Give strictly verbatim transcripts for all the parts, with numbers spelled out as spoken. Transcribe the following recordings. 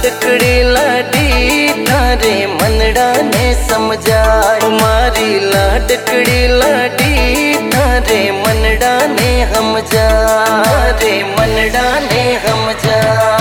लाडकड़ी लाडी थारे मनड़ा ने समझा। मारी लाडकड़ी लाडी थारे मनड़ा ने हमजा, रे मनड़ा ने हमजा।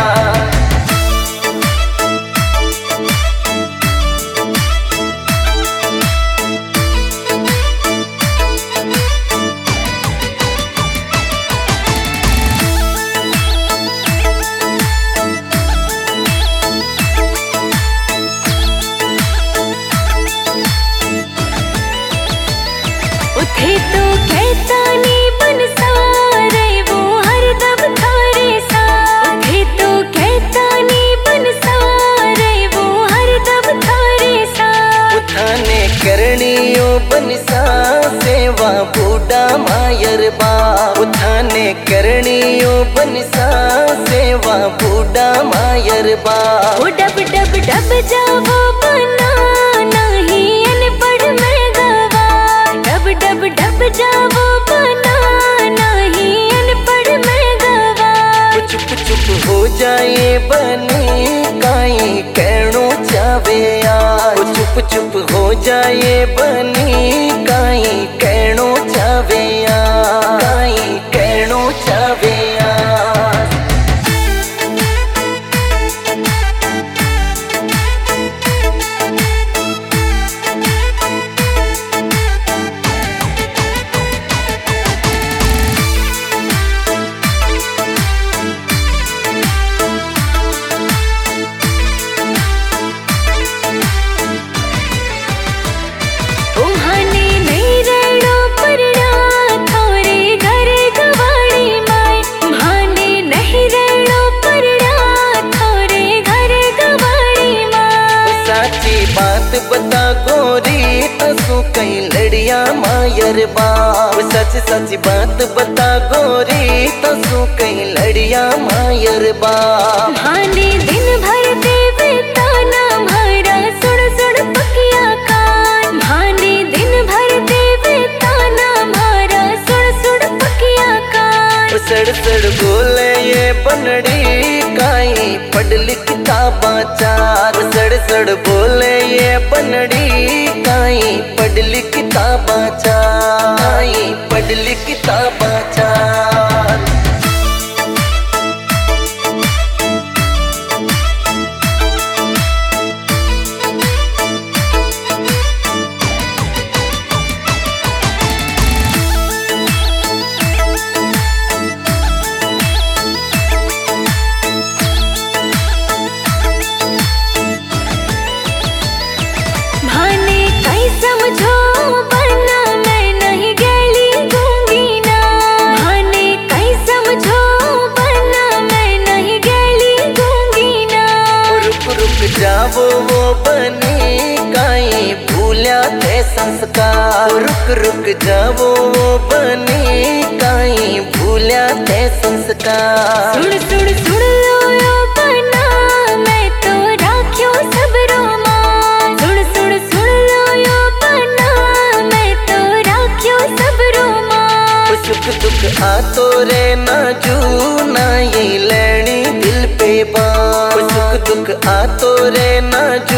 उठे तो कहता नी बन सारे वो हरदम थारे सा। उठे तो कहता नी बन सारे वो हरदम थारे सा। उठाने करनियो बनसा सेवा बूढ़ा मायर बा। उठाने करनियो बनसा सेवा बूढ़ा मायर बा। वो डब डब डब जावो बना नहीं अनपढ़ में गवा। डब डब डब जावो बना नहीं अनपढ़ में गवा। चुप चुप हो जाए बनी काई कहनो चावे यार। चुप चुप हो जाए बनी काई कहनो चावे यार, काई कहनो चावे यार। बात बता गोरी तसु कई लड़िया मायर बाप। सच सच बात बता गोरी तसु कई लड़िया मायर बाप। भाने दिन भर देवे ताना मारा सुन सुन पकिया कान। भाने दिन भर देवे ताना मारा सुन सुन पकिया कान। सड़ सड़ बोले ये बनड़ी काई पढ़ लिख किताबा चार। सड़ सड़ बोले ये बनड़ी काई पढ़ लिख किताबा चार, काई पढ़ लिख किताबा चार। समझो बना मैं नहीं गली दूंगी ना। भाने कहीं समझो बना मैं नहीं गली दूंगी ना। रुक रुक जावो वो बनी काई भूल्या थे संस्कार। रुक रुक जावो वो बनी काई भूल्या थे संस्कार। सुन सुन सुन लो यो बना मैं तो राख्यो सब रोमान। सुन सुन सुन लो यो बना मैं तो राख्यो सब रोमान। सुख दुख आ तो रे ना जू ना ये लेनी दिल पे बाँ। सुख दुख आ तो रे ना